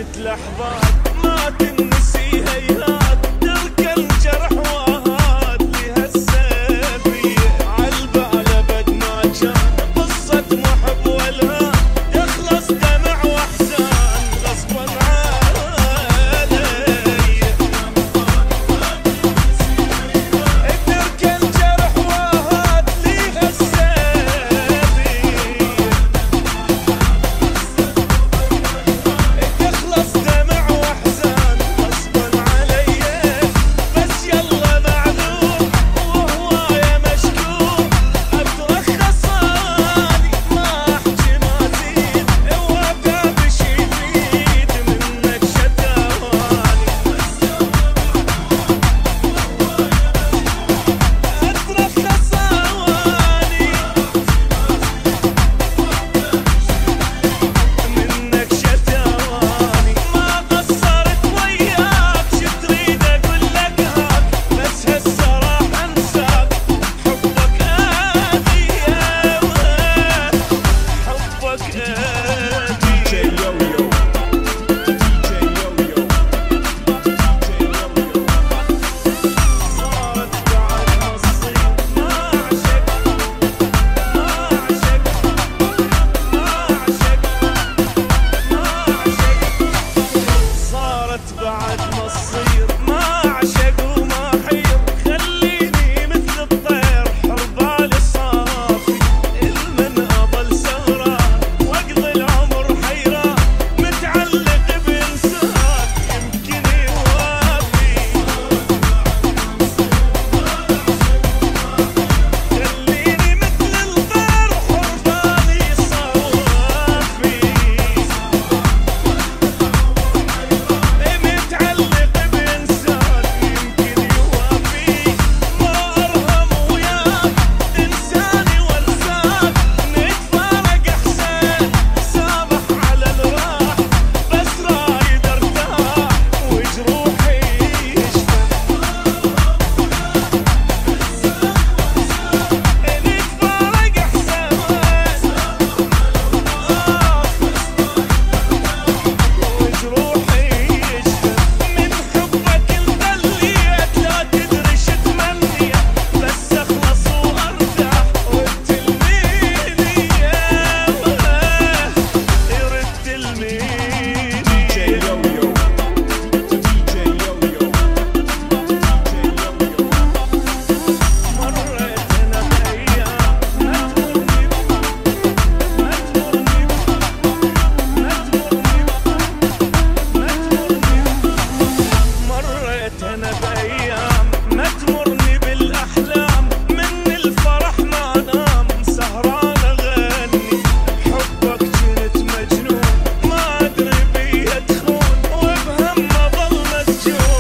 عشت لحظات ما تنسي هيهات، ترك الجرح وهات لها السافية عالبال ابد ما كان قصة محب والهام، يخلص دمع واحزان غصبا علي. ترك الجرح وهات لها السافية، يخلص دمع واحزان غصبا علي. بس يلا معذور وهواية مشكور، اترخص اني ما احكي ما زيد، وابدا بشي يفيد منك شتاواني. اترخص اني منك شتاواني، ما قصرت وياك شو تريد اقول لك هاك، بس هسه راح انساك حبك آذي يا ولد، حبك آذي. صارت بعد نصي ما عشق ما عشق ما عشق، صارت بعد ما تصير ما عشق وما حير، خليني مثل الطير حربالي صافي، المن اضل سهران واقضي العمر حيران، متعلق بانسان يمكن يوافي. خليني مثل الطير حربالي صافي، متعلق بإنسان يمكن يوافي، ما أرهم وياك تنساني وانساك، نتفارق أحسن سامح على الراح، بس رايد ارتاح وجروحي يشفى. نتفارق أحسن وجروحي يشفى، من حبك انطليت لا تدري شو تمنيت، بس اخلص وارتاح وتلميني يا ولد، يرد تلميني. مريت انا بايام ما تمرني ما تمرني ما تمرني، مريت انا بايام ما تمرني بالاحلام، من الفرح ما نام سهران اغني، حبك جنت مجنون ما ادري بيه تخون، وبهم اظل مسجون